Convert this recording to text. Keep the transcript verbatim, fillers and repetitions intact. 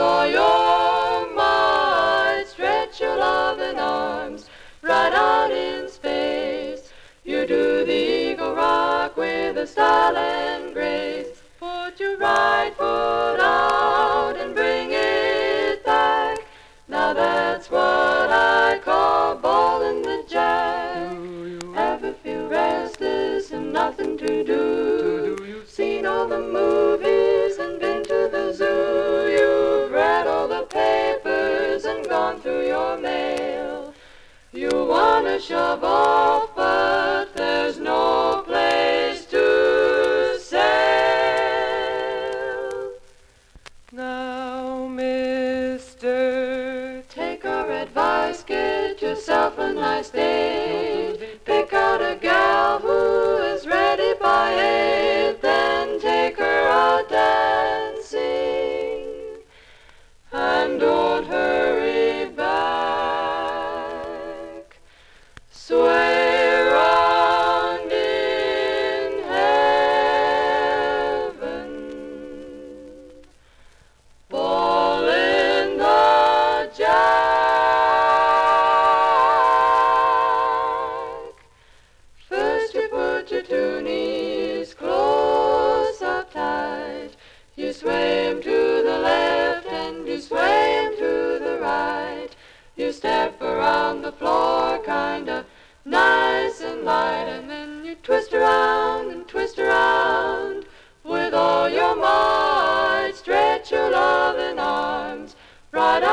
all your might, stretch your loving arms right out in space. You do the eagle rock with a style and grace. Put your right foot out and bring it back. Now that's what I call ballin' the jack. Ever feel restless and nothing to do? Seen all the movies and been to the zoo. You've read all the papers and gone through your mail. You wanna shove off, but there's no place to sail. Now, mister, take our advice, get yourself a nice date. Pick out a gal who is ready by eight, then take her out dancing, and don't hurry back. Sway round in heaven, ball in the jack. First you put your two knees close up tight. You sway 'em to the left and you sway 'em to the right. You step around the floor kinda nice and light, and then you twist around and twist around with all your might. Stretch your loving arms right out